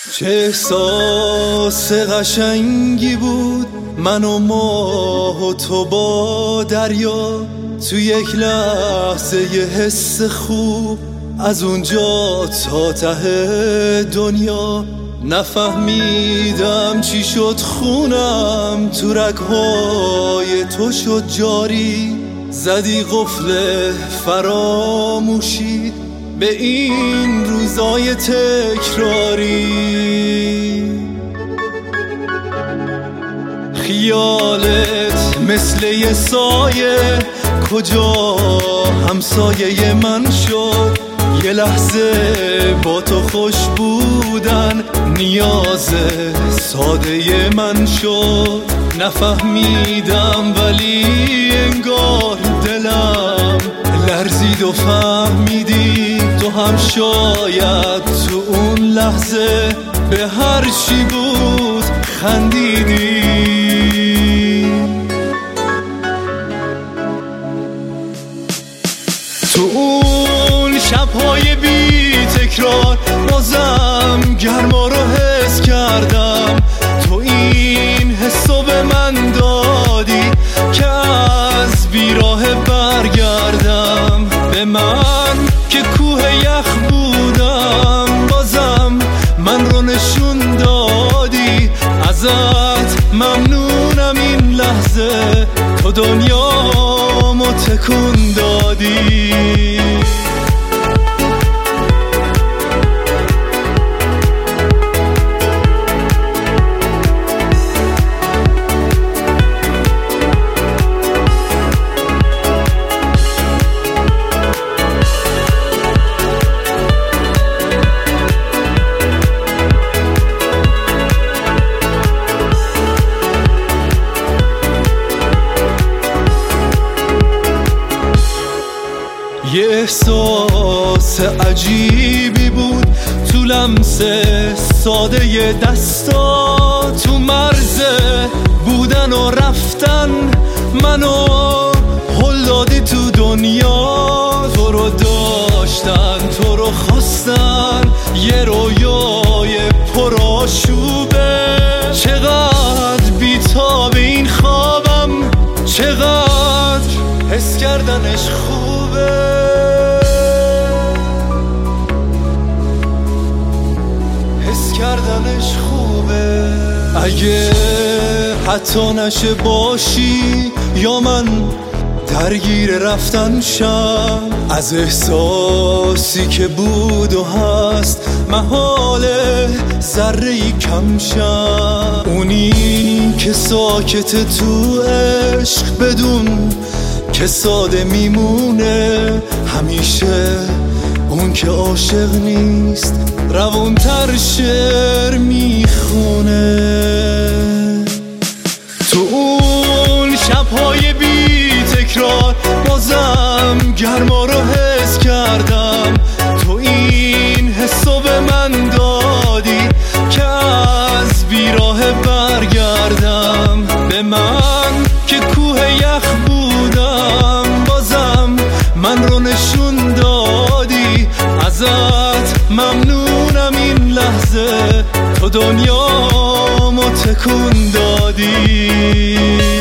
چه احساس قشنگی بود من و ماه و تو با دریا، تو یک لحظه یه حس خوب از اونجا تا ته دنیا. نفهمیدم چی شد خونم تو رگ‌های تو شد جاری، زدی قفل فراموشی به این روزای تکراری. خیالت مثل یه سایه کجا همسایه من شد، یه لحظه با تو خوش بودن نیاز ساده من شد. نفهمیدم ولی انگار دلم لرزید و فهمیدی تو هم شاید تو اون لحظه به هر چی بود خندیدی. تو اون شب‌های بی تکرار بازم گرما رو حس کردم، تو این حسو به من دادی که از بیراه برگردم. به من که کوه یخ بودم بازم من رو نشون دادی، ازت ممنونم این لحظه تو دنیامو تکون دادی. یه احساس عجیبی بود تو لمس ساده ی دستا، تو مرز بودن و رفتن منو هل دادی تو دنیا. تو رو داشتن تو رو خواستن یه رویای پرآشوبه، چقدر بی‌تاب این خوابم چقدر حس کردنش خوبه. حس کردنش خوبه. اگه حتی نشه باشی یا من درگیر رفتن شم، از احساسی که بود و هست محاله ذره‌ای کم شم. اونی که ساکت تو عشق بدون که ساده میمونه، همیشه اون که عاشق نیست روونتر شعر میخونه. تو اون شب‌های بی تکرار بازم گرما رو حس کردم، تو این حسو به من دادی که از بیراه برگردم. به من که کوه یخ بودم بازم من رو نشون دادی، ازت ممنونم این لحظه تو دنیامو تکون دادی.